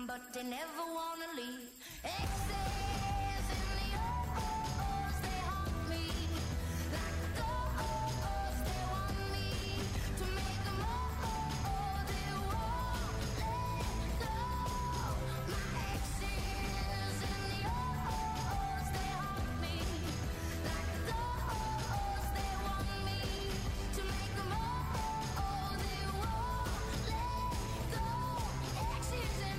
but they never wanna leave. Exes in the oh-ohs, they haunt me. Like ghosts, they want me to make them oh-oh, they won't let go. My exes in the oh-ohs, they haunt me. Like ghosts, they want me to make them oh-oh, they won't let go. Exes and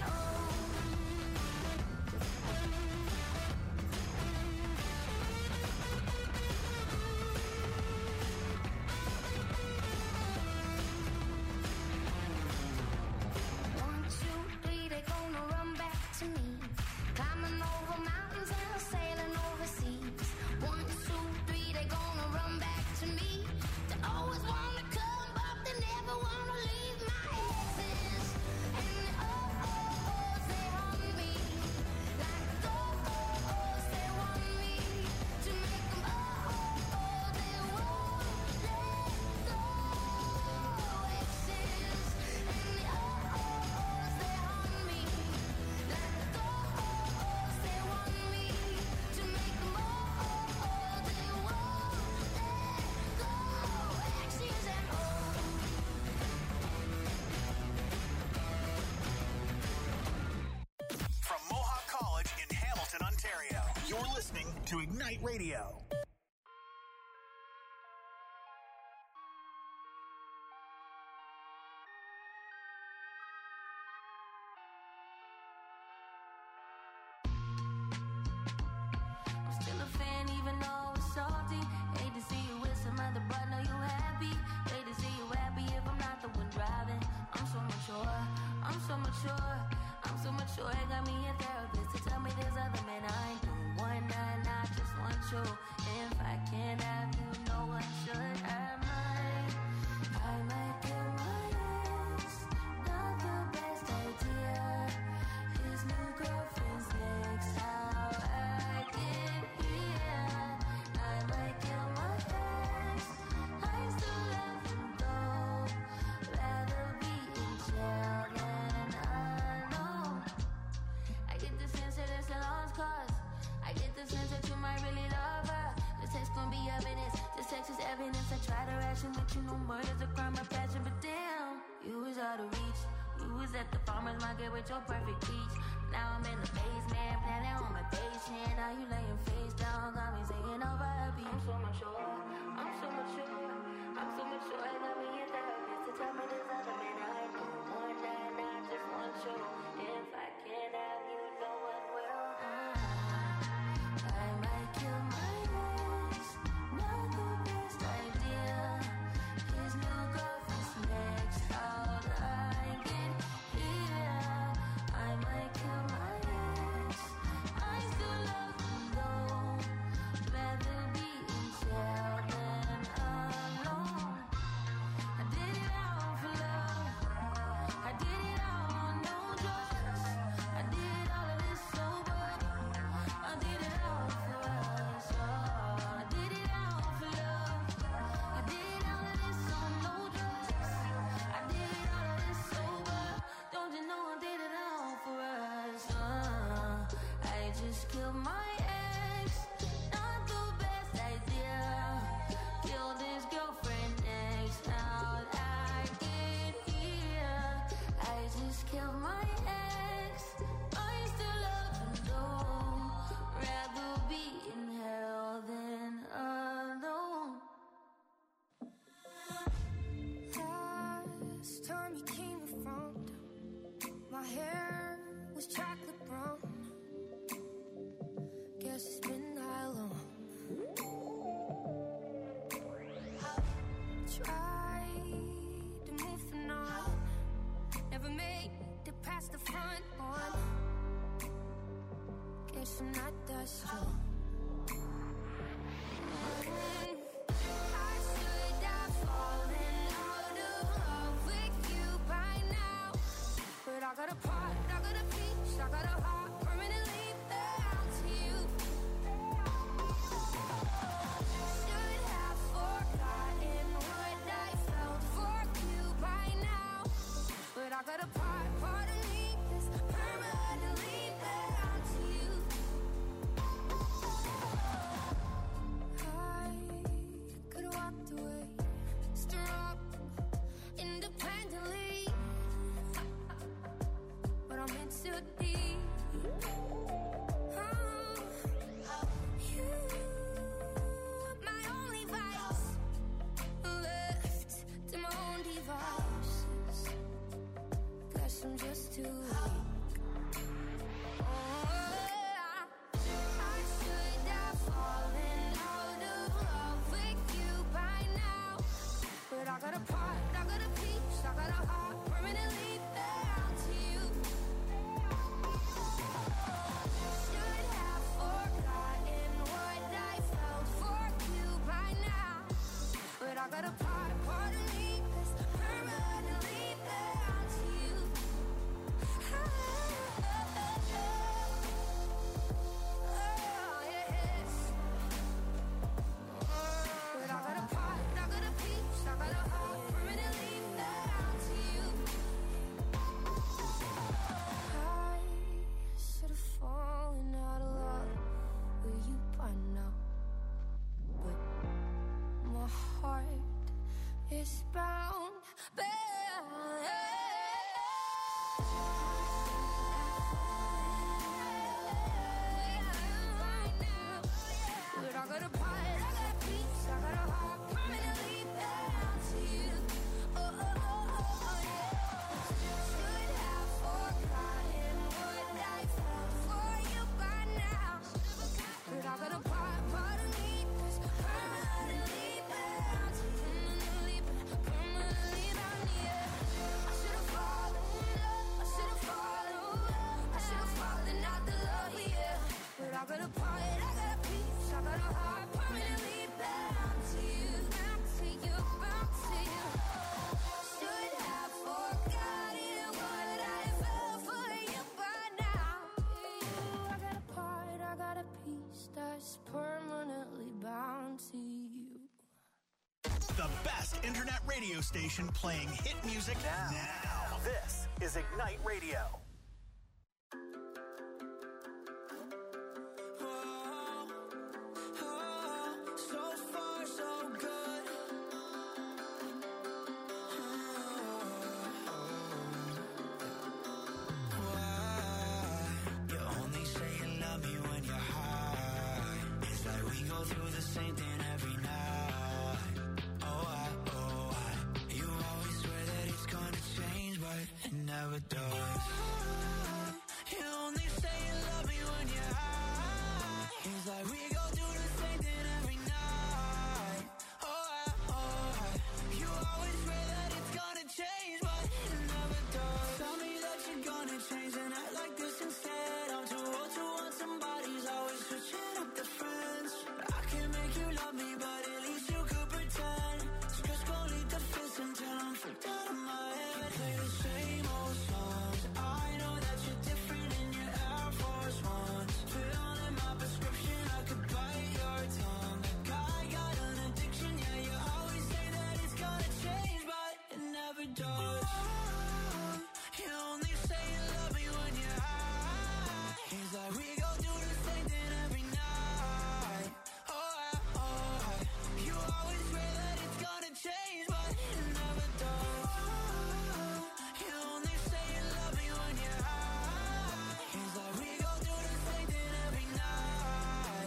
One, two, three, they gonna run back to me. Climbing over mountains and sailing overseas. One, two, three, they gonna run back to me. They always wanna come, but they never wanna leave. My exes and the oh-ohs, they haunt me. Like ghosts, they want me to make them oh-oh, they won't let go. Exes and the oh-ohs, they haunt me. Like ghosts, they want me to make them oh-oh, they won't let go. Exes and From Mohawk College in Hamilton, Ontario, you're listening to Ignite Radio. I'm still a fan even though it's salty. Hate to see you with some other, but know you happy. Hate to see you happy if I'm not the one driving. I'm so mature, I'm so mature, I'm so mature. It got me a therapist to tell me there's other men I ain't doing one night, I just want you. If I can't have you, no one should. I might kill my ex. Not the best idea. His new girlfriend's next. How I get here. I might kill my ex. I still love him though. Rather be in jail than alone. I get the sense that it's a lost cause. I get the sense that you might really love her. This text gon' be evidence. This text is evidence. I try to ration, but you know murder's a crime of passion. But damn, you was out of reach. You was at the farmer's market with your perfect peach. Now I'm in the basement, planning on my patient. Now you laying face down, got me singing over a beat. I'm so mature, I'm so mature, I'm so mature. I got me a therapist to tell me there's other men I know. One night, I just want you. If I can't have you, no one will. I might kill my ex. Not the best idea. His new girlfriend's next. How'd I get here? I might kill my ex. I still love him though. Rather be in jail than alone. I did it all for love. I did it all on no drugs. I did all of this sober. I did it all for us. Oh, I did it all for love. I did all of this on no drugs. I did all of this sober. Don't you know I did it all for us? I just killed my ex. Not the best idea. Killed his girlfriend next. How'd I get here? I just killed my ex. I still love him though. Rather be in hell than alone. Last time you came around, my hair was chocolate brown. Guess it's been that long. Tried to move the night, never made it past the front one. Guess I'm not that strong. I should have fallen out of love with you by now. But I got a part, I got a piece, I got a heart permanently bound to you. Should have forgotten what I felt for you by now. But I got a part of me that's permanently I got a part, I got a piece, I got a heart permanently bound to you, bound to you, bound to you. Should have forgotten what I felt for you by now. I got a part, I got a piece that's permanently bound to you. The best internet radio station playing hit music now. This is Ignite Radio. Never does. You only say you love me when you're high. It's like we go do the same thing every night. You always swear that it's gonna change, but it never does. Tell me that you're gonna change and act like this instead. I'm too old to want somebody's always switching up the friends. I can make you love me, but at least you could pretend. Stress gon' lead to fist until I'm freaked out of my head. Play the same old songs. I know that you're different in your Air Force Ones. Fill in my prescription, I could bite your tongue. Like I got an addiction, yeah, you always say that it's gonna change, but it never does. You only say you love me when you're high. It's like we go do the same thing every night. You always swear that it's gonna change, but it never does. You only say you love me when you're high. It's like we go do the same thing every night.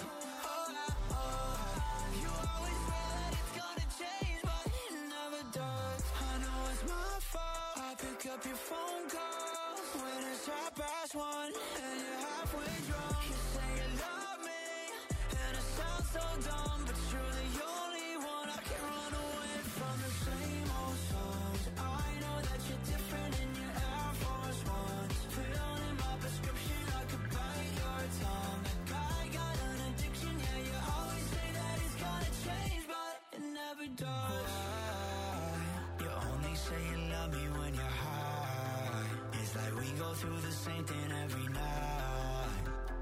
You always swear that it's gonna change, but it never does. I know it's my fault. I pick up your phone calls when it's 1:30 and you're halfway drunk. You say you love me, and it sounds so dumb, but you're the only one I can run away from. The same old songs. I know that you're different in your Air Force Ones. Fill in my prescription, I could bite your tongue. Like I got an addiction, yeah, you always say that it's gonna change, but it never does. You only say you love me when you're high. It's like we go through the same thing every night.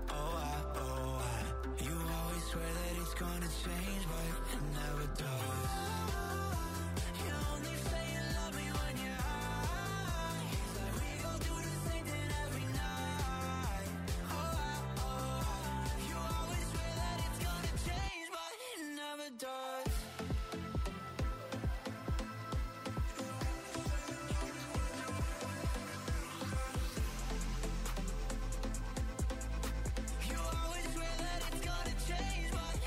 You always swear that it's gonna change, but it never does. You only say you love me when you're high. It's like we go through the same thing every night. You always swear that it's gonna change, but it never does. You always swear that it's gonna change, but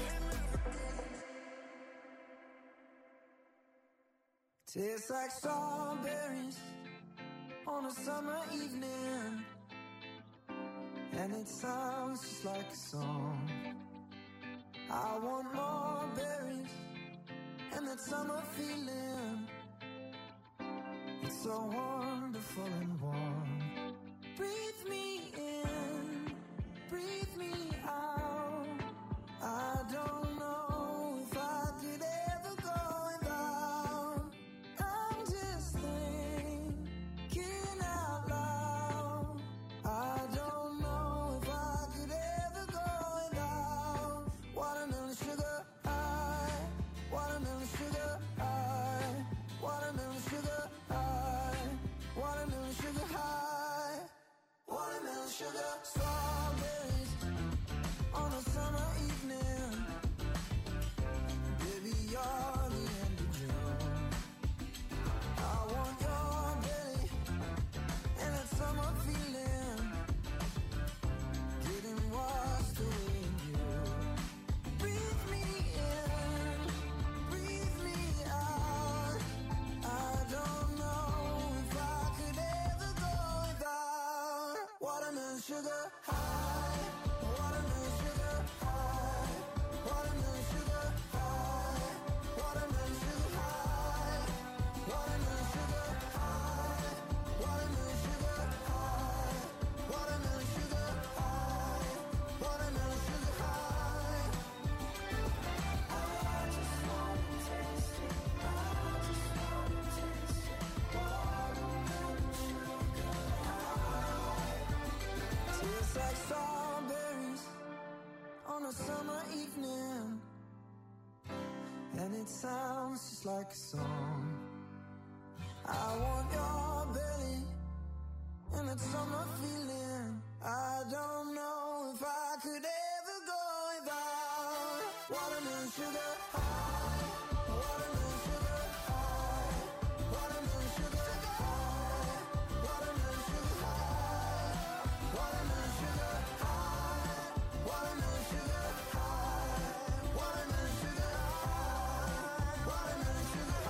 tastes like strawberries on a summer evening, and it sounds just like a song. I want more berries and that summer feeling. It's so wonderful and warm. Breathe me in, breathe me out. I don't know if I could ever go without. I'm just thinking out loud. I don't know if I could ever go without. Watermelon sugar high, watermelon sugar high, watermelon sugar high, watermelon sugar high, watermelon sugar. Strawberries on a summer evening. Baby, you're the end of June. I want your belly and that summer feeling, getting washed away in you. Breathe me in, breathe me out. I don't know if I could ever go without. Watermelon sugar high, watermelon sugar high, watermelon sugar high, watermelon sugar high, watermelon sugar high, watermelon sugar high, watermelon sugar high, watermelon sugar like strawberries on a summer evening, and it sounds just like a song. I want your belly and that summer feeling. I don't know if I could ever go without watermelon sugar high, watermelon sugar high, watermelon sugar high, watermelon sugar high, watermelon sugar high, watermelon sugar high, watermelon sugar high, watermelon sugar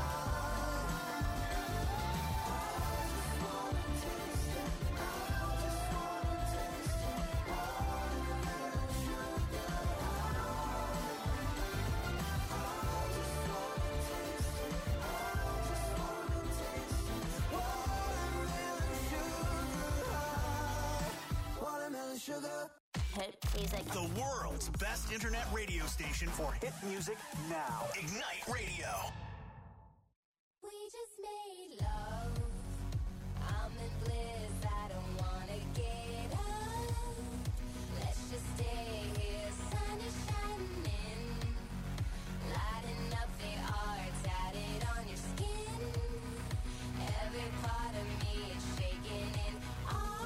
sugar. Hit music. The world's best internet radio station for hit music now. Ignite Radio. We just made love. I'm in bliss. I don't wanna get up. Let's just stay here. Sun is shining, lighting up the art tatted on your skin. Every part of me is shaking in awe.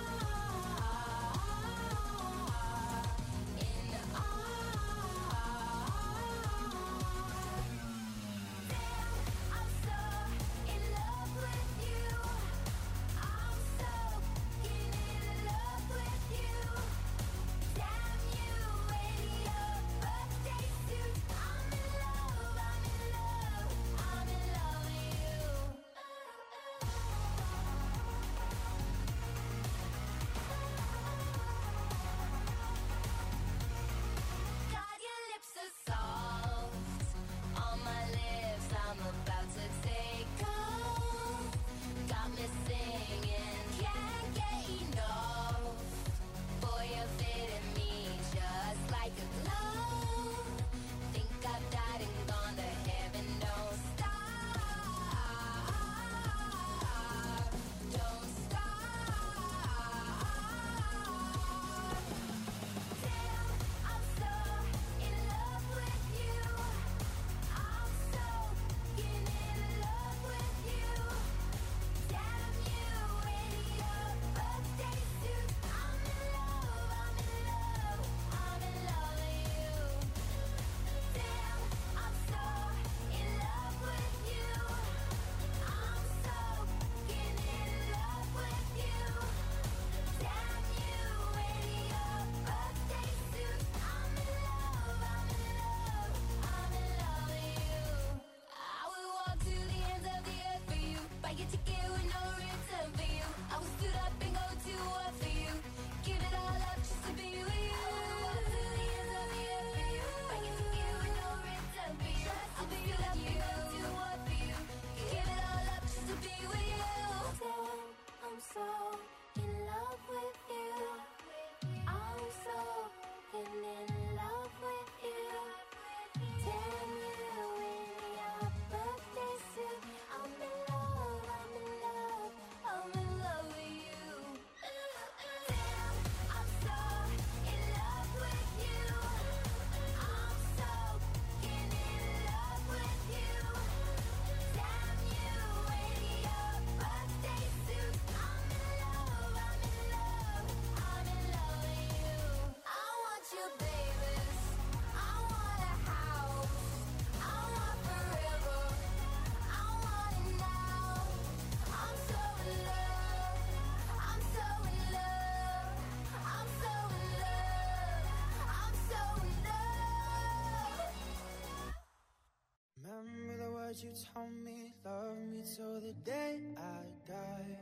You told me, love me till the day I die.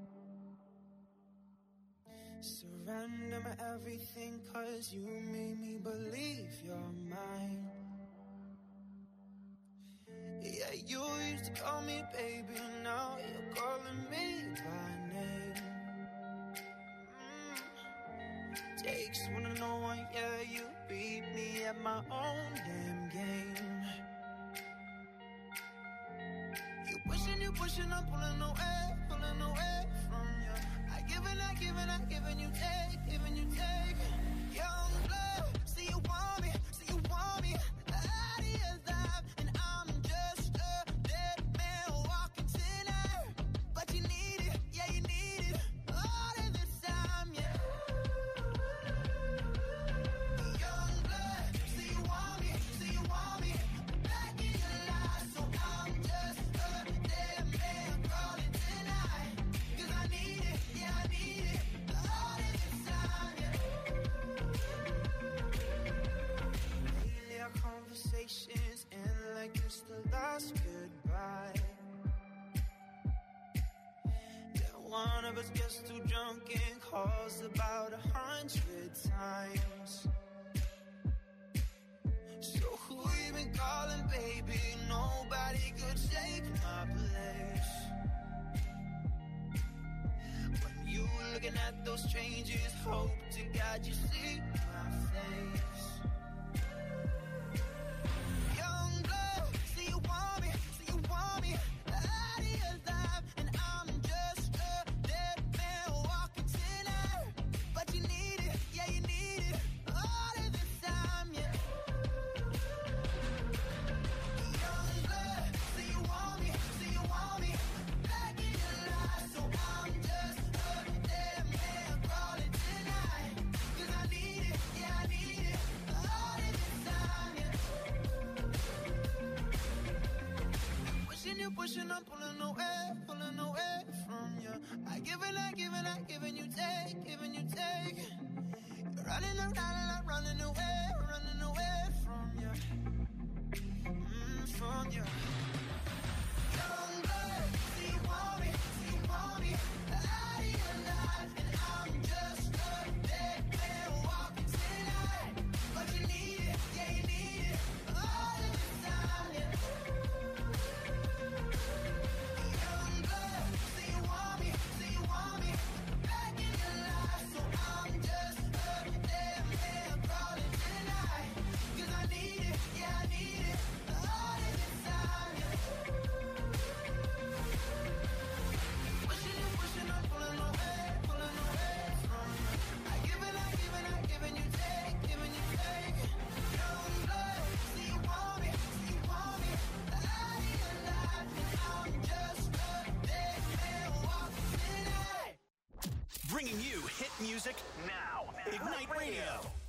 Surrender my everything, 'cause you made me believe you're mine. Yeah, you used to call me baby, now you're calling me by name. Takes one to know one, yeah, you beat me at my own damn game. You pushing, I'm pulling away from you. I giving you take, of us gets too drunk and calls about 100 times. So who you been calling, baby? Nobody could take my place. When you looking at those strangers, hope to God you see my face. Young blood, see you want me, out of your life, and I'm just a dead man walking tonight. But you need it, yeah you need it, all of the time, yeah. Young blood, see you want me, back in your life. So I'm just a dead man crawling tonight. 'Cause I need it, yeah I need it, all of the time, yeah. Pushing you, pushing, I'm pulling away from you. I giving you take. You're running around and I'm running away from you. From you. Young blood, see you want me, out of your life, and I'm just a dead man walking tonight. But you need it, yeah you need it, all of the time, yeah. Young blood, see you want me, back in your life. So I'm just a dead man crawling tonight. 'Cause I need it, yeah I need it, all of the time, yeah. Pushing, I'm pulling away from you. I giving you take. Young blood, see you want me, out of your life, and I'm just a dead man walking tonight. Bringing you hit music now. Ignite Radio.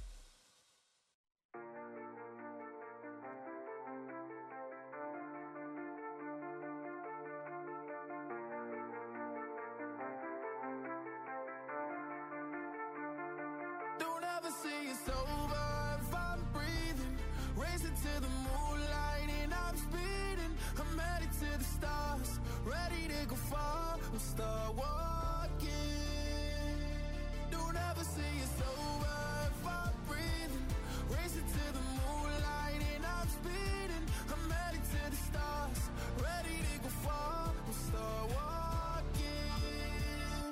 Don't ever say it's over if I'm breathing. Racing to the moonlight and I'm speeding. I'm headed to the stars, ready to go far. We'll start walking. Don't ever say it's over if I'm breathing. Racing to the moonlight and I'm speeding. I'm headed to the stars, ready to go far. We'll start walking.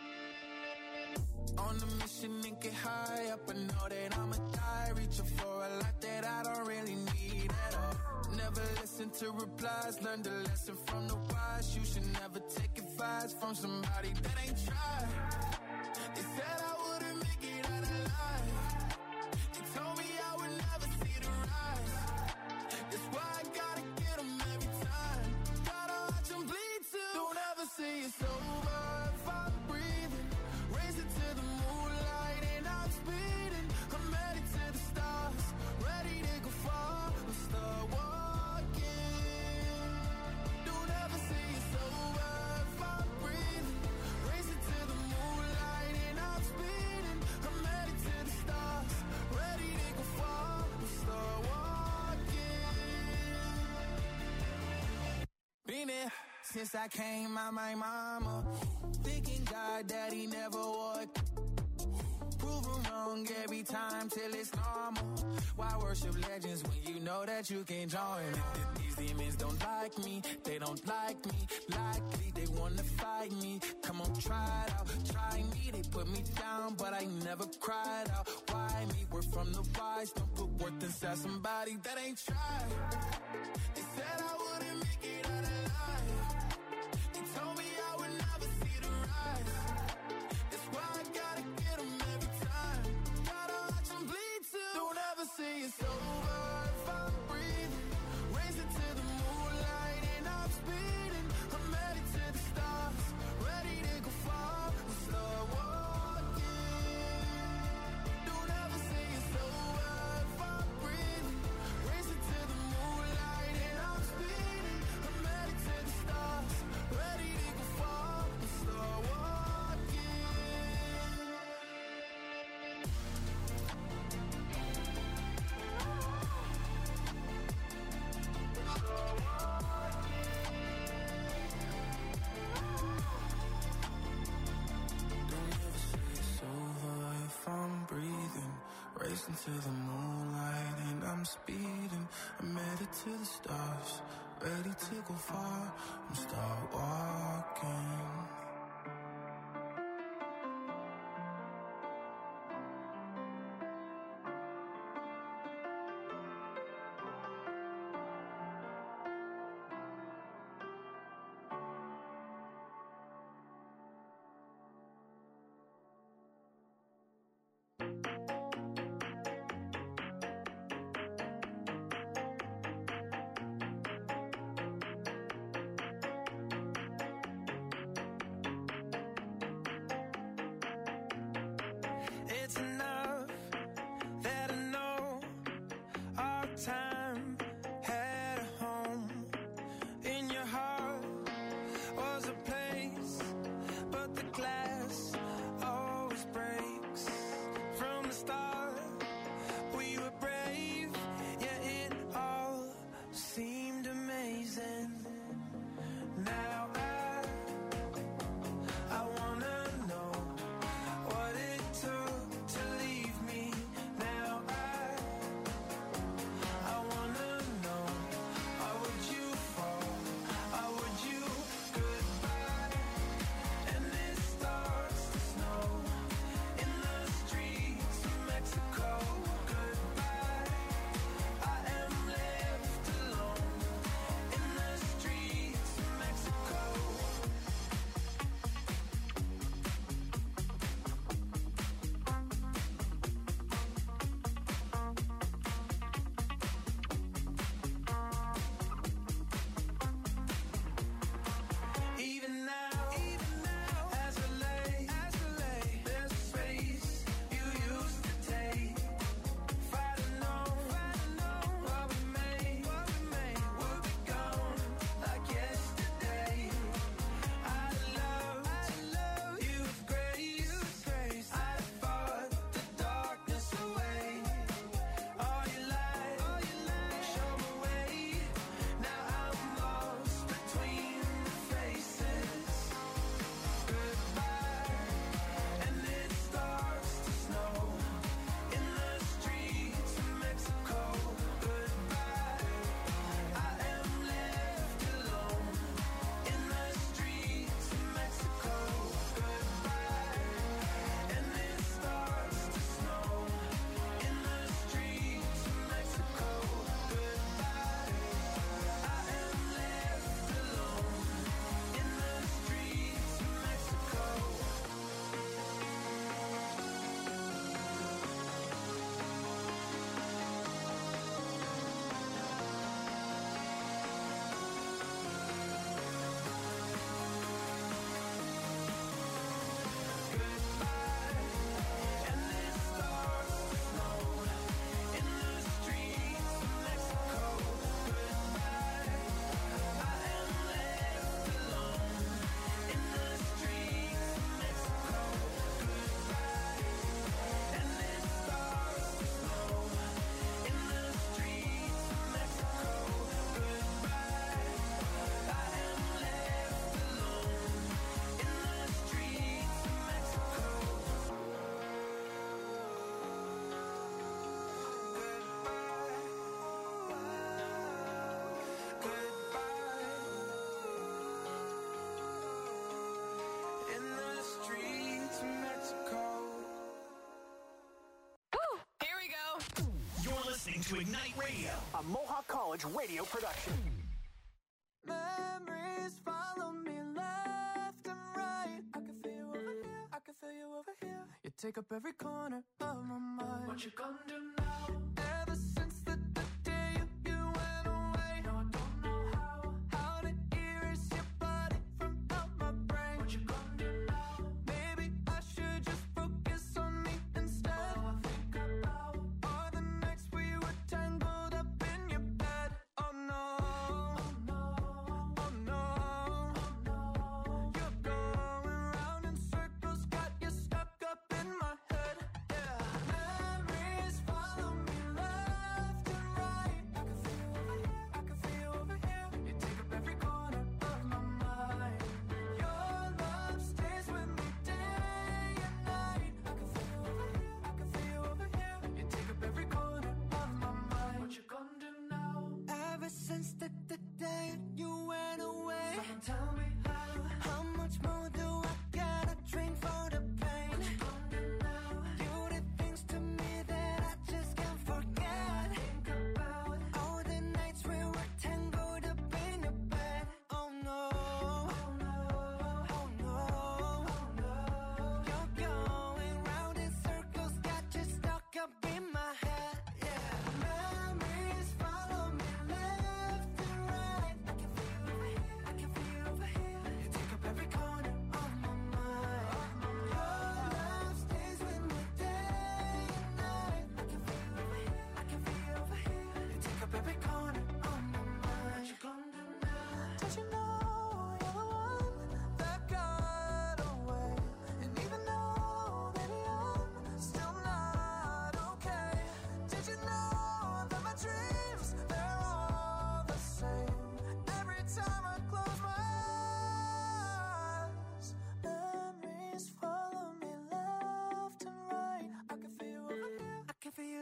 On a mission and get high up, I know that I'ma die. Reaching for a lot that I don't really need at all. Never listen to replies, learn the lesson from the wise. You should never take advice from somebody that ain't tried. They said I wouldn't make it out alive. They told me I would never see the rise. That's why I gotta get them every time. Gotta watch them bleed too. Don't ever say it's over if I'm breathing. Racing to the moonlight and I'm speeding. I'm headed to the stars, ready to go far. We'll start walking. Don't ever say it's over if I'm breathing. Racing to the moonlight and I'm speeding. I'm headed to the stars, ready to go far. We'll start walking. Been there since I came out my mama. Thinking God that he never would. Proven wrong every time till it's normal. Why worship legends when you know that you can join? These demons don't like me, they don't like me. Likely they wanna fight me. Come on, try it out, try me. They put me down, but I never cried out. Why me? We're from the wise, don't put worth inside somebody that ain't tried. They said I wouldn't make it out alive. They told me I would never see the rise. That's why I gotta get them every time. Gotta watch them bleed too. Don't ever say it's over if I'm breathing. Racing to the moonlight and I'm speeding. I'm headed to the stars, ready to go far. We'll start walking. Don't ever say it's over if I'm breathing. Racing to the moonlight and I'm speeding. listen to the moonlight and I'm speeding. I'm headed to the stars, ready to go far and start walking. To Ignite Radio, a Mohawk College radio production. Memories follow me left and right. I can feel you over here, I can feel you over here. You take up every corner of my mind. What you gonna do now? Ever since the day you went away, no, I don't know how to erase your body from out my brain. What you gonna do now? Maybe I should just focus on me instead. All I think about are the nights we were tangled up in your bed. Oh no, oh no, oh no, oh no. You're going round in circles, got you stuck up in my head. Yeah, memories follow me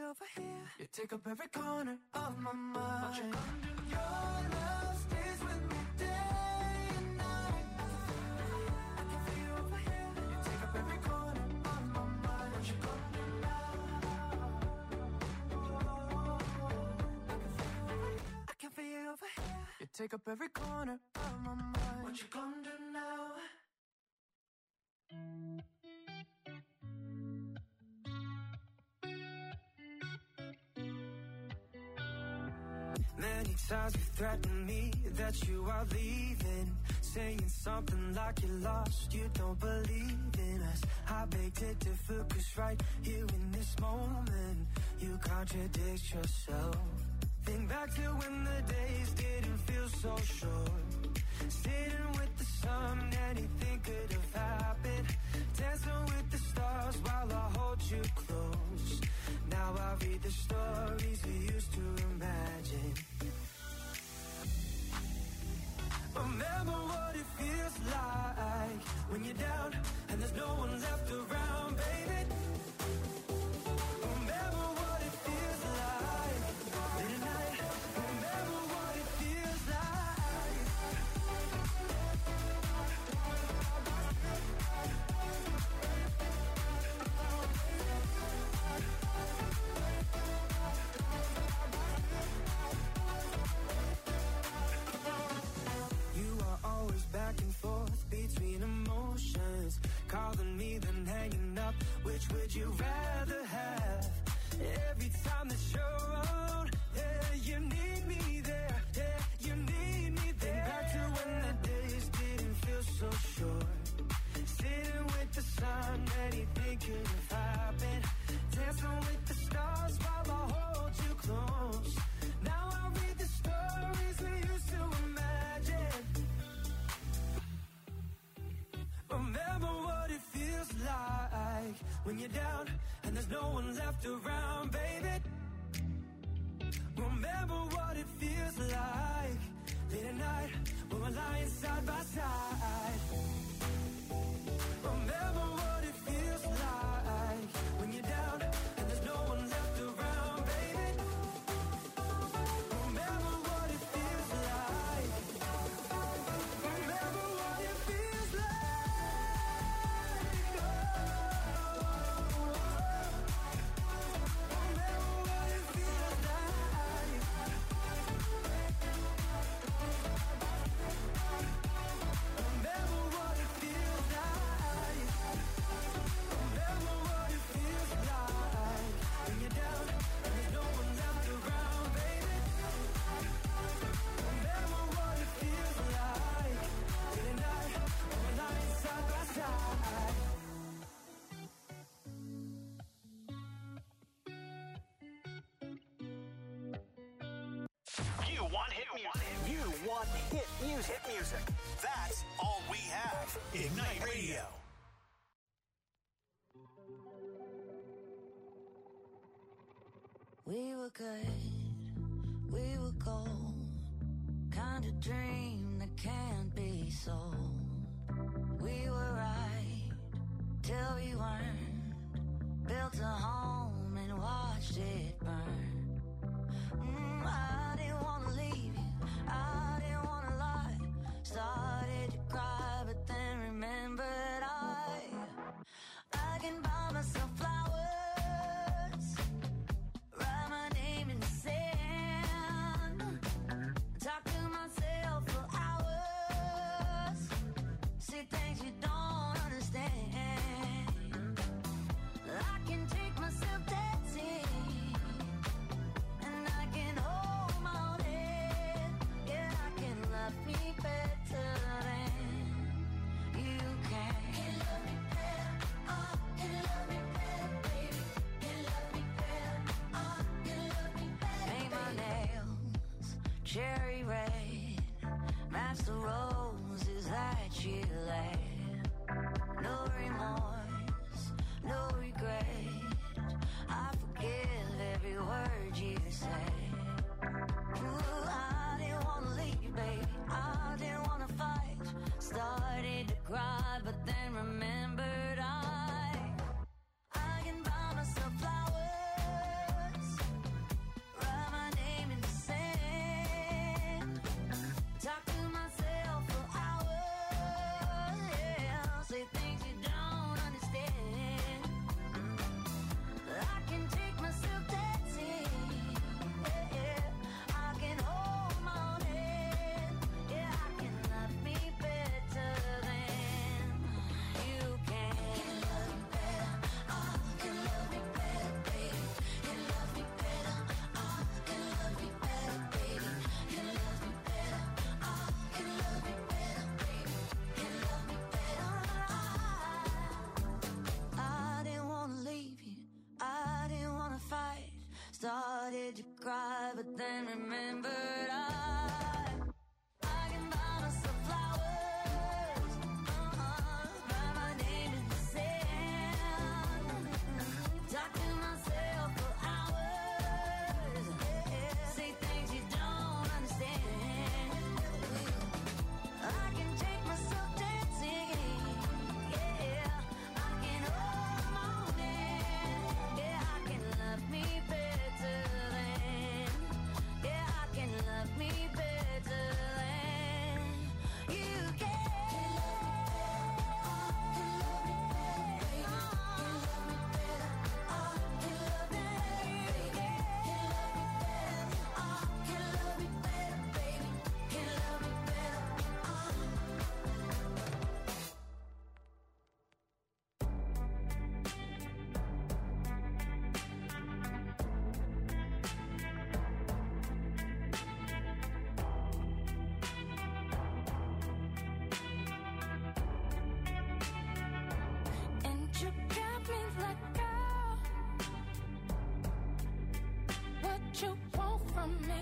over here. You take up every corner of my mind. What you gonna do? Your love stays with me day and night. I can feel you over here. You take up every corner of my mind. What you gonna do now? I can feel you over here. You take up every corner of my mind. What you gonna do now? Many times you threatened me that you are leaving, saying something like you're lost, you don't believe in us. I beg to differ, 'cause right here in this moment, you contradict yourself. Think back to when the days didn't feel so short, sitting with the sun, anything could have happened, dancing with the stars while I hold you close. Now I read the stories we used to imagine. Remember what it feels like when you're down and there's no one left around, baby. Remember what it feels like in the night. Remember what it feels like. You are always back and forth between emotions, calling me then hanging up. Which would you rather have? Every time that you're around, yeah, you need me there, yeah, you need me there. Think back to when the days didn't feel so short, sitting with the sun, anything could have happened, dancing with the stars while I hold you close. Now I read the stories we used to imagine. Remember what it feels like when you're down and there's no one left around, baby. Remember what it feels like late at night when we're lying side by side. Remember what it feels like when you're down and there's no one left around, baby. Remember what it feels like. Remember what it feels like. Remember what it feels like. Remember what it feels like. Remember what it feels like when you're down and there's no one left around, baby. Remember what it feels like tonight when we're lying side by side. You want hit music. You want hit music. Hit music. That's all we have. Ignite Radio. We were good, we were gold, kind of dream that can't be sold. We were right till we weren't, built a home and watched it burn. I didn't want to leave you, I didn't want to lie, started to cry but then remembered I can buy myself flowers, write my name in the sand, talk to myself for hours, see things you don't understand. I can take myself dancing, and I can hold my own head. Yeah, I can love me better than you can. Can love me better, can love me better, baby. Can love me better, can love me better. Paint my nails cherry red, match the roses that you laid. No remorse, no regret, I forgive every word you said. Ooh, I didn't want to leave, baby, I didn't want to fight, started to cry but then remembered I can buy myself flowers, made you cry, but then remembered I can buy myself flowers, write my name in the sand, talk to myself for hours, say things you don't understand. I can take myself dancing, yeah, I can hold my own hand, yeah, I can love me better than, yeah, I can love me better than you can. And you got me like, oh, what you want from me?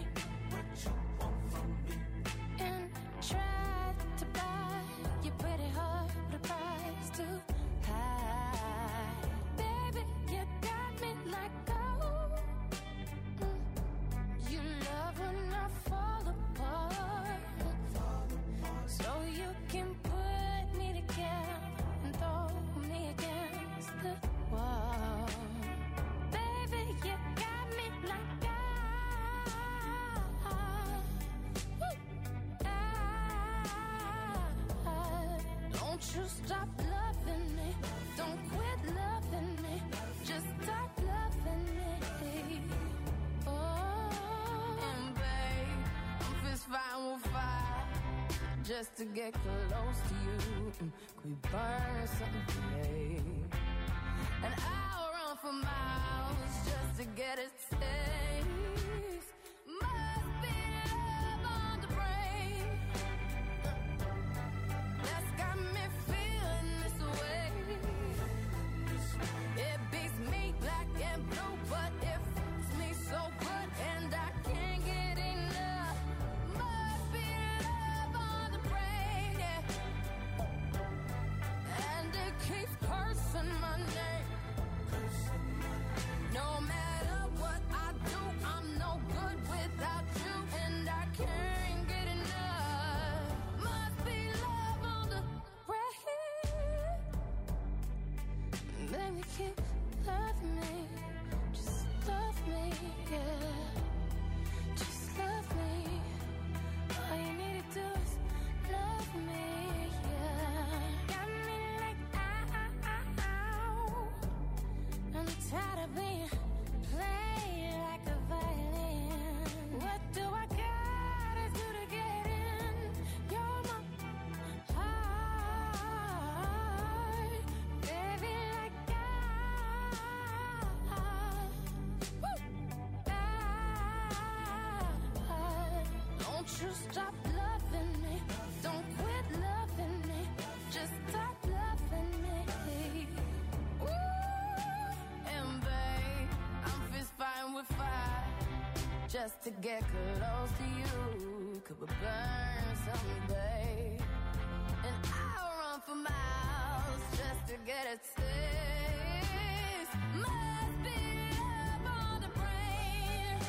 And tried to buy your pretty heart, but the price too high. Baby, you got me like, oh, you love when I fall apart, so you can put me together and throw me against the wall. Baby, you got me like, don't you stop loving me, don't quit loving me, just stop loving me. Oh, and babe, I'm fist fighting with fire just to get close to you. Could we burn something today? And I'll run for miles just to get a taste. Must be love on the brain that's got me feeling this way. It beats me black and blue, but it fucks me so good, and I can't get enough. Must be love on the brain, yeah. And it keeps cursing my name. No matter what I do, I'm no good without you, and I can't get enough. Must be love on the brain. Baby, keep loving me, just love me, yeah. Just love me. All you need to do is love me, yeah. Got me like, ow. I'm tired of being played like a violin. What do I gotta do to get in? You're my heart, baby, like don't you stop loving me, don't quit loving me, just stop loving me. Ooh, and babe, I'm fist fighting with fire just to get close to you. Could we burn something, babe? And I'll run for miles just to get a taste. Must be love on the brain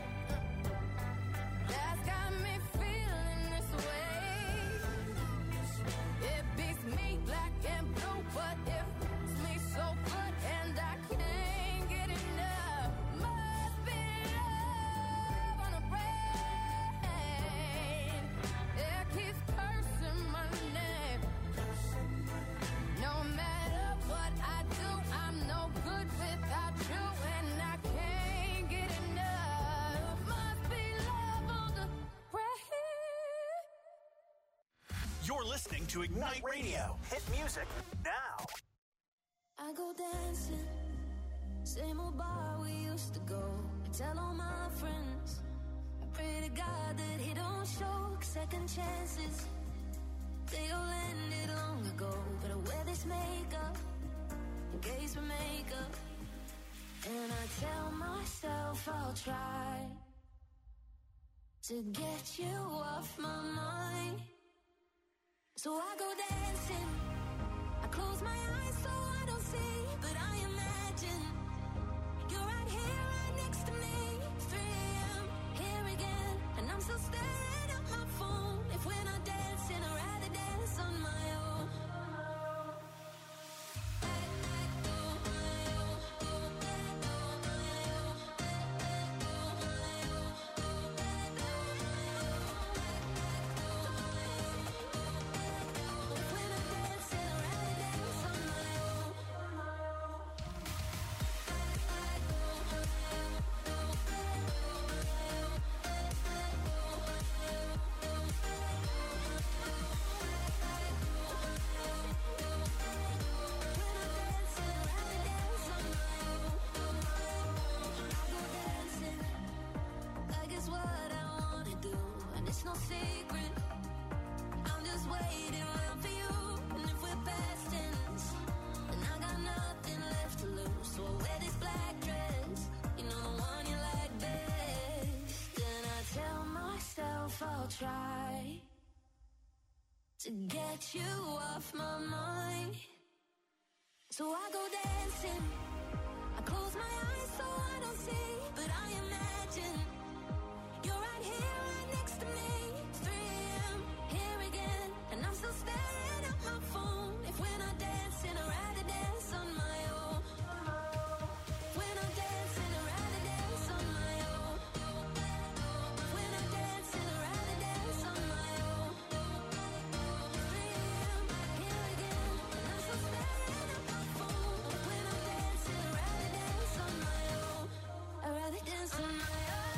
that's got me feeling this way. It beats me black and blue, but it fucks me so good, and I can't get enough. Must be love on the brain. It keeps cursing my name. No matter what I do, I'm no good without you, and I can't get enough. Must be love on the brain. You're listening to Ignite Radio. Hit music now. I go dancing, same old bar we used to go. I tell all my friends, I pray to God that he don't show second chances. They all ended long ago, but I wear this makeup in case we make up. And I tell myself myself, I'll try to get you off my mind. So I go dancing, I close my eyes so I don't see, but I imagine you're right here, right next to me. 3 a.m., here again, and I'm still staring at my phone. If we're not dancing, I'd rather dance on my own. It's no secret, I'm just waiting around for you. And if we're past tense, then I got nothing left to lose. So I wear this black dress, you know, the one you like best. And I tell myself I'll try to get you off my mind. So I go dancing, I close my eyes so I don't see, but I imagine you're right here, right next to me. 3 a.m., here again, and I'm still staring at my phone. If we're not dancing, I'd rather dance on my own. If we're not dancing, I'd rather dance on my own. If we're not dancing, I'd rather dance on my own. 3 a.m., here again, and I'm still staring at my phone. If we're not dancing, I'd rather dance on my own. I'd rather dance on my own.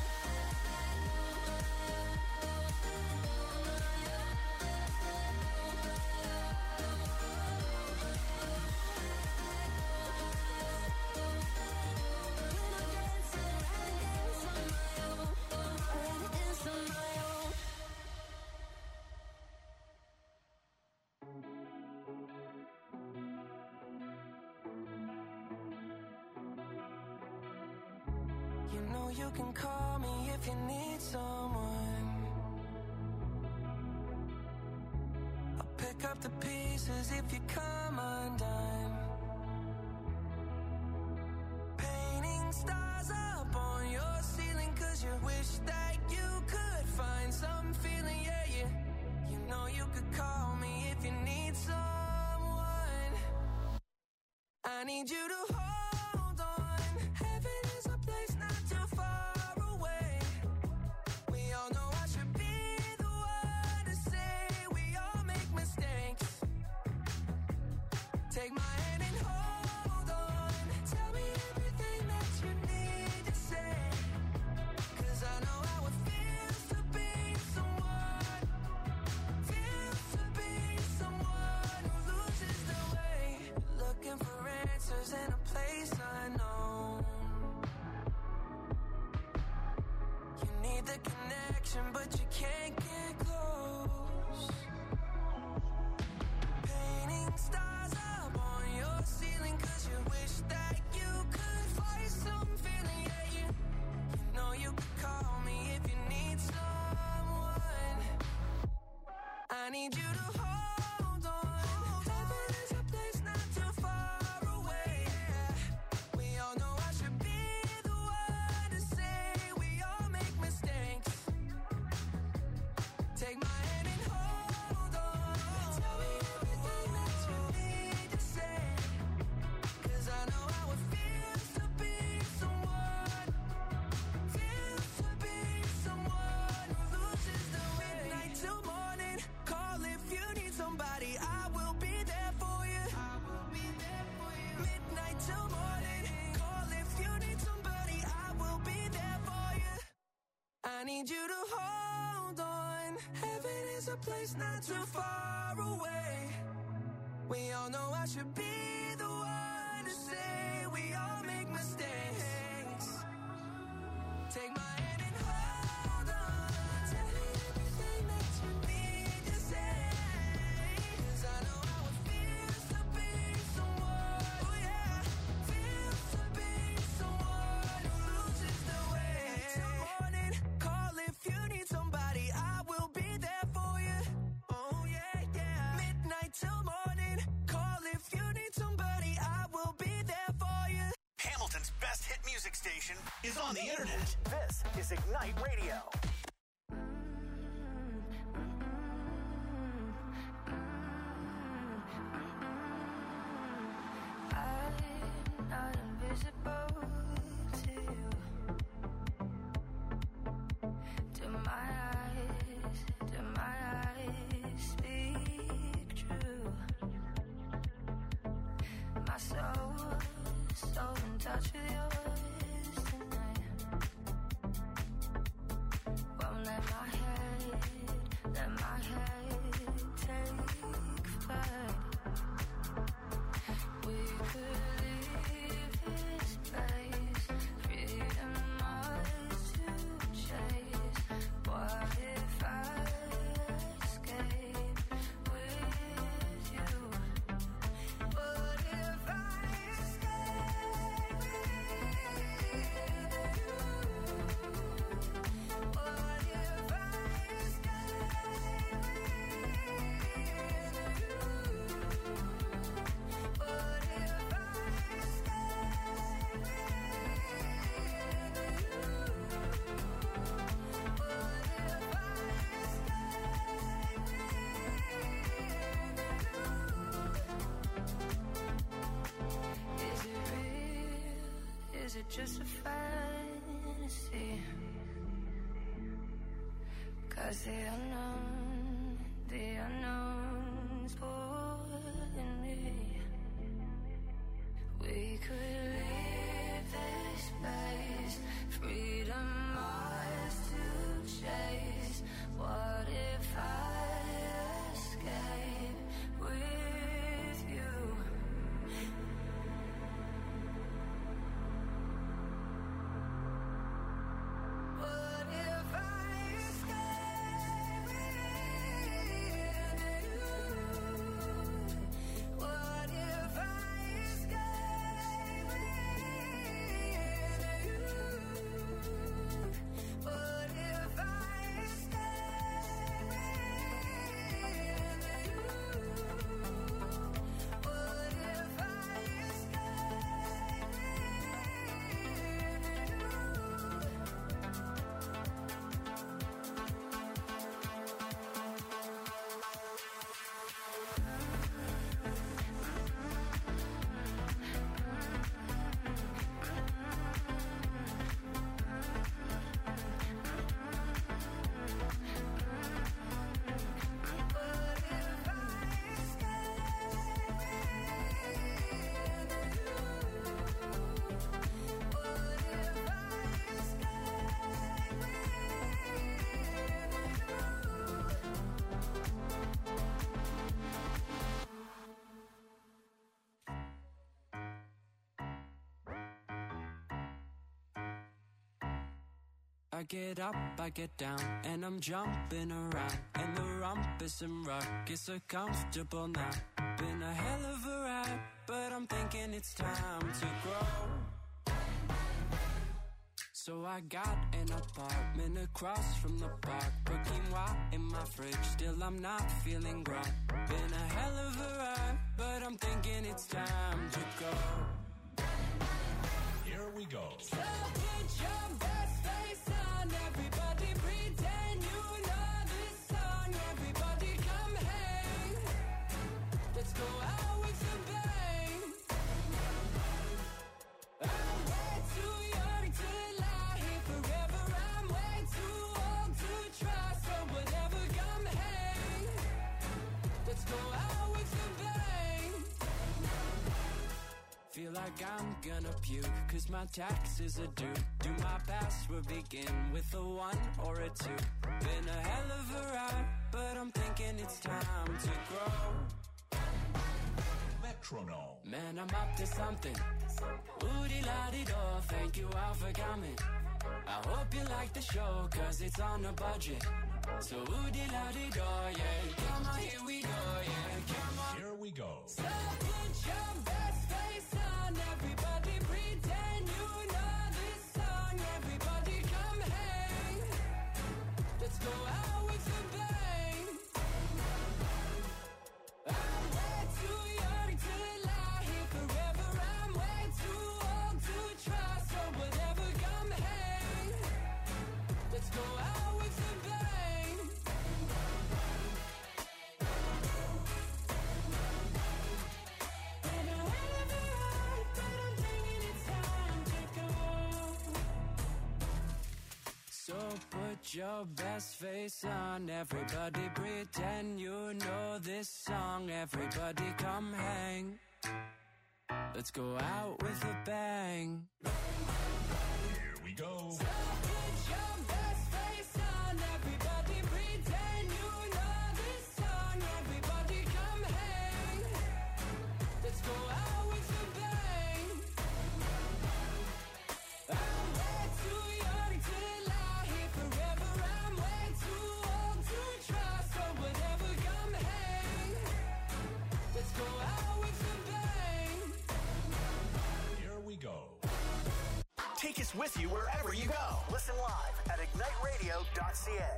You know you can call me if you need someone. I'll pick up the pieces if you come undone. Painting stars up on your ceiling 'cause you wish that you could find some feeling, yeah, yeah. You know you could call me if you need someone. I need you to hold on. Heaven is a place not too far away. We all know I should be the one to say we all make mistakes. Take my hand and hold on. Tell me everything that you need to say. 'Cause I know how it feels to be someone. Feels to be someone who loses their way. Looking for answers in a place unknown. You need the connection, but you can't get close. Painting stars up on your ceiling 'cause you wish that you could find some feeling, yeah, yeah. You know you could call me if you need someone. I need you to hold on. Heaven is a place not too far away. We all know I should be the one to say we all make mistakes. Take my hand and hold on. Tell me everything that you need to say. 'Cause I know how it feels to be someone. Feels to be someone who loses the way. Midnight till morning, call if you need somebody. I will be there for you. I will be there for you. Midnight till morning, call if you need somebody. I will be there for you. I need you to hold on. Heaven is a place not too far away. We all know I should be the one to say we all make mistakes. Take my hand and hold on. Tell me everything that you need to say. 'Cause I know how it feels to be someone. Oh yeah, feels to be someone who loses their way. station is on the internet. This is Ignite Radio. I'm not invisible to you. Do my eyes speak true? My soul's so in touch with yours tonight. Won't let my head take flight. We could leave this place, freedom ours to chase. What if I escape with you? What if I escape with you? What if I escape Is it real? Is it just a fantasy? 'Cause the unknown's pulling me. We could leave this place, freedom ours to chase. What if I escape with you? What if I escape with you? What if I escape with you? What if I escape with you? What if I escape with you? I get up, I get down, and I'm jumping around. And the rumpus and rock is so comfortable now. Been a hell of a ride, but I'm thinking it's time to grow. So I got an apartment across from the park. Put quinoa in my fridge, still I'm not feeling grown. Been a hell of a ride, but I'm thinking it's time to go. Here we go. So put your best face on, everybody pretend you know this song. Everybody come hang, let's go out with a bang. I'm way too young to lie here forever. I'm way too old to try, so whatever, come hang, let's go out with a bang. Feel like I'm gonna puke, 'cause my taxes are due. Do my password begin with a 1 or a 2? Been a hell of a ride, but I'm thinking it's time to grow. Metronome. Man, I'm up to something. Ooh-dee-la-dee-do, thank you all for coming. I hope you like the show, 'cause it's on a budget. So ooh-dee-la-dee-do, yeah. Come on, here we go, yeah. Come on. Here we go. So put your best face on, everybody pretend you know this song. Everybody come hang, let's go out with a bang. I'm way too young to lie here forever. I'm way too old to try, so whatever. Put your best face on. Everybody pretend you know this song. Everybody come hang. Let's go out with a bang. Here we go. So put your best face on. Everybody pretend you know this song. Everybody come hang. Let's go out with a bang. I'm way too young to lie here forever. I'm way too old to try. So whatever, come hang. Let's go out with a bang. Here we go. Take us with you wherever you go. Listen live at igniteradio.ca.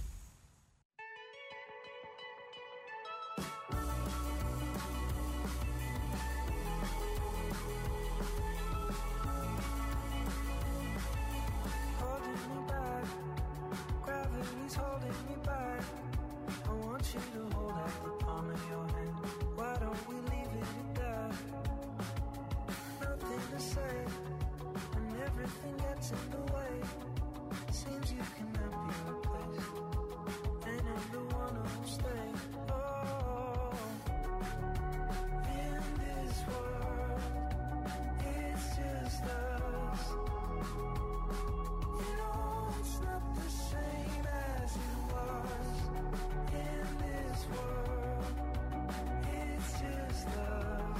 Holding me back, gravity's holding me back. I want you to hold out the palm of your hand. Why don't we leave it at that? Nothing to say, and everything gets in the way. Seems you cannot be replaced, and I'm the one who'll stay. Oh, in this world, it's just us. You know it's not the same as it was. In this world, it's just us.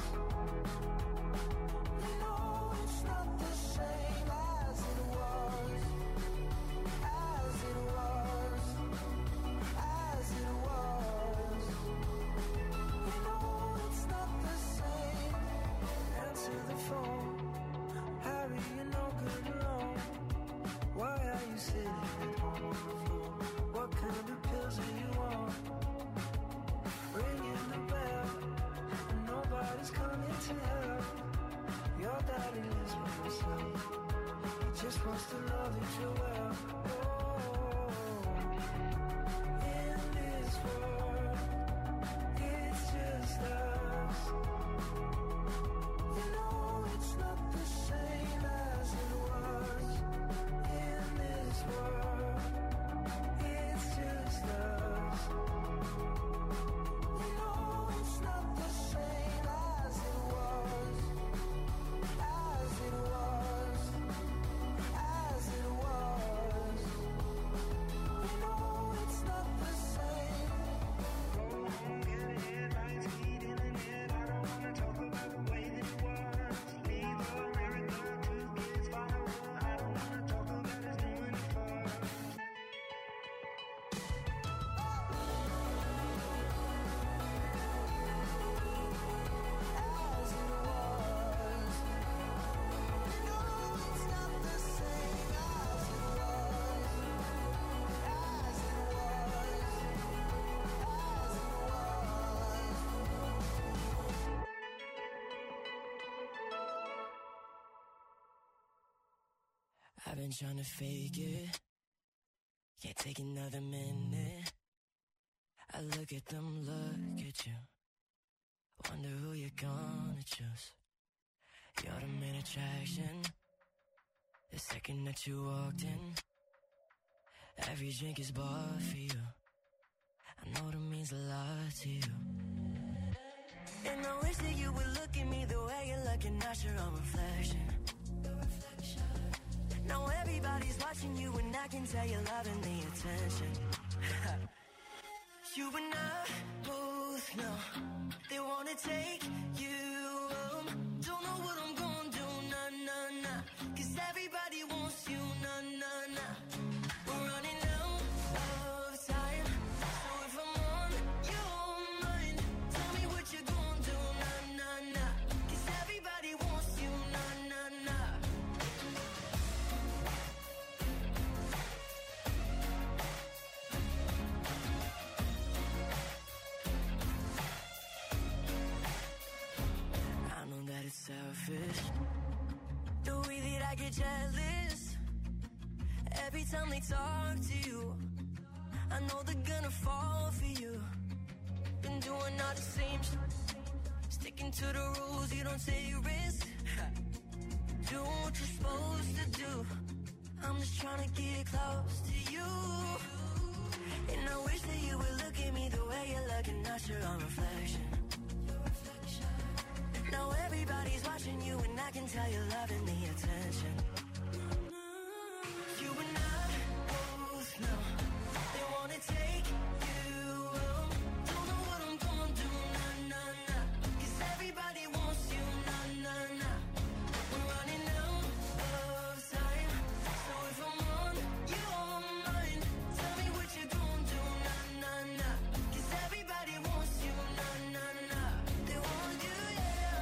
You know it's not the same as it was. As it was. As it was. You know it's not the same. Answer the phone. Harry, you're no good alone. Why are you sitting at home on the floor? What kind of pills are you on? Ringing the bell, and nobody's coming to help. Your daddy lives by himself. He just wants to know that you're well. Oh, in this world, it's just us. You know it's not the same as it was. In this world, it's just us. You know it's not the same as it was. As it was. As it was. You know it's not the same. Get it, lights heat in the net. I don't wanna talk about the way that it was. Leave America, 2 kids, father one. I don't wanna talk about us doing it first. As it was. No, it's not the same as it was. As it was. As it was. I've been trying to fake it. Can't take another minute. I look at them, look at you. Wonder who you're gonna choose. You're the main attraction. The second that you walked in, every drink is bought for you. I know that means a lot to you. And I wish that you would look at me the way you're looking at your own reflection. Now everybody's watching you and I can tell you're loving the attention. You and I both know they wanna take you home. Don't know what I'm gonna do, nah, nah, nah. 'Cause everybody wants you, nah, nah, nah. We're running out of time. So if I'm on your mind, tell me what you're gonna do, nah, nah, nah. 'Cause everybody wants you, nah, nah, nah. I know that it's selfish, the way that I get jealous every time they talk to you. I know they're gonna fall for you. Been doing all the same sticking to the rules, you don't take risks. Do what you're supposed to do. I'm just trying to get close to you. And I wish that you would look at me the way you're looking, not your own reflection. Now everybody's watching you and I can tell you're loving the attention. You and I both know they wanna take you home. Don't know what I'm gonna do, nah, nah, nah. 'Cause everybody wants you, nah, nah, nah. We're running out of time. So if I'm on your mind, tell me what you're gonna do, nah, nah, nah. 'Cause everybody wants you, nah, nah, nah. They want you, yeah.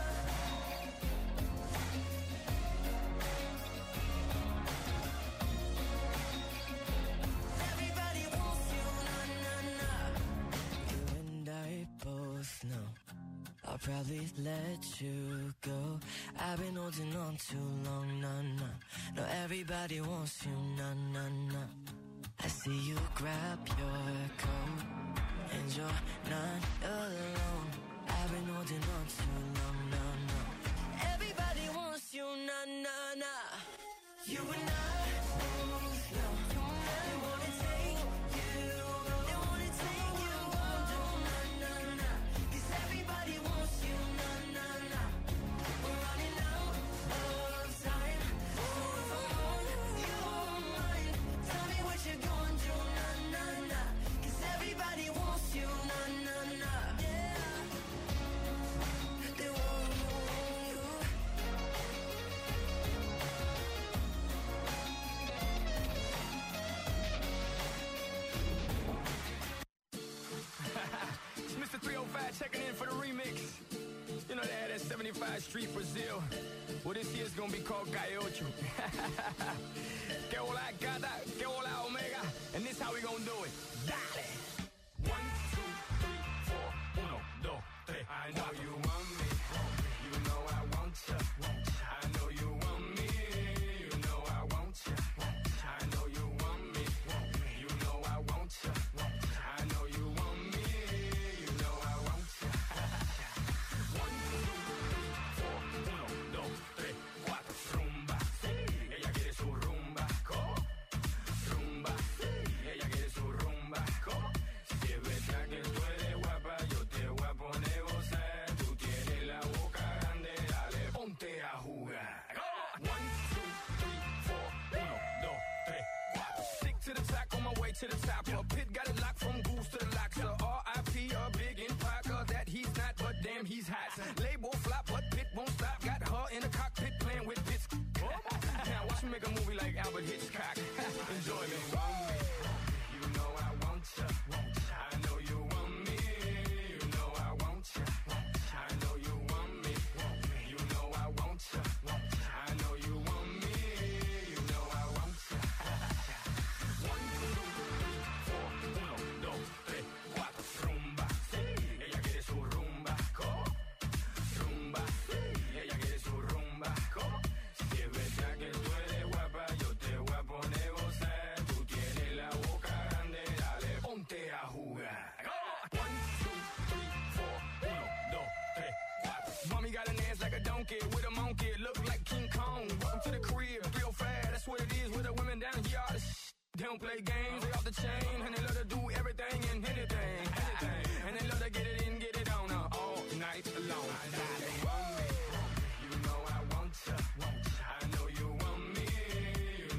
Everybody wants you, nah, nah, nah. You and I both know I'll probably let you go. I've been holding on too long, nah, nah. No, everybody wants you, nah, nah, nah. I see you grab your coat and you're not alone. I've been holding on too long, nah, nah. Everybody wants you, nah, nah, nah. You and I both know they wanna take you, they wanna take you home, nah, nah, nah. 'Cause everybody wants you, nah, nah, nah. We're running out of time. So if I'm on your mind, tell me what you're gonna do, nah, nah, nah. 'Cause everybody wants you, nah, nah, nah. Yeah. They want you. It's Mr. 305 checking in for the remix. You know they had that 75 Street Brazil. Well, this year's gonna be called Gaiocho. Que hola gata, que hola omega. And this how we gonna do it. Dale! 1, 2, 3, 4, 1, 2, 3. I know you want me. You know I want you. I know you want me. You know I want you. I know you want me. You know I want you. I know you want me. You know I want you. 1, 2, 3, 4, 1, 2, 3, 4. Rumba, ella quiere su rumba, rumba, ella quiere su rumba, si es verdad que tú eres guapa, yo te voy a poner gozar, tú tienes la boca grande, dale, ponte a jugar. 1, 2, 3, 4, 1, 2, 3, 4. Stick to the top, on my way to the top. A pit got it locked from goose to the locks. R.I.P. a big impact that he's not, but damn he's hot. Label flop, but Pit won't stop. Got her in the cockpit playing with bits. Now watch me make a movie like Albert Hitchcock. Enjoy me. You know I want you. I know you want me. You know I want you. I know you want me. You know I want you. I know you want me. You know I want you. 1, 2, 3, 4, 1, 2, 3, 4. Rumba, ella quiere su rumba, rumba, ella quiere su rumba, si es verdad que tú eres guapa, yo te voy a poner gozar, tú tienes la boca grande, dale, ponte a jugar. 1, 2, 3, 4, 1, 2, 3, 4. Mommy got an ass like a donkey with a monkey, look like King Kong. Welcome to the career, real fast, that's what it is with the women down here. They don't play games, they off the chain, and they